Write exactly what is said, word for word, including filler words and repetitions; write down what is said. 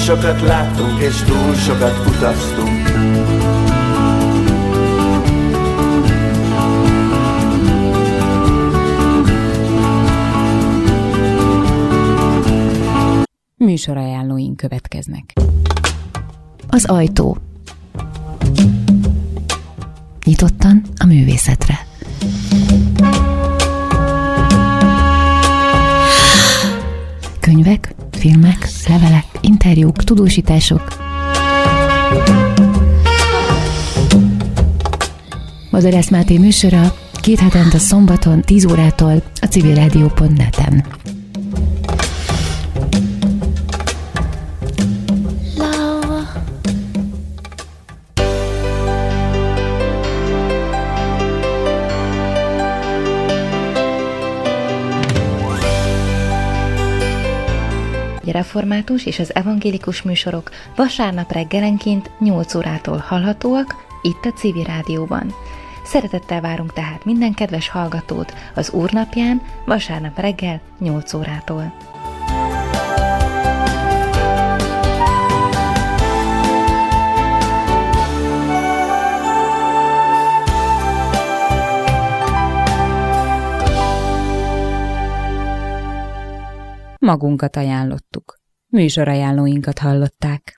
sokat láttunk, és túl sokat utaztunk. Műsorajánlóink következnek. Az ajtó. Nyitottan a művészetre. Könyvek, filmek, levelek, interjúk, tudósítások. Madarász Máté műsora két hetente szombaton tíz órától a civilrádió pont net-en. Református és az evangélikus műsorok vasárnap reggelenként nyolc órától hallhatóak itt a Civil Rádióban. Szeretettel várunk tehát minden kedves hallgatót az Úrnapján vasárnap reggel nyolc órától. Magunkat ajánlottuk. Műsorajánlóinkat hallották.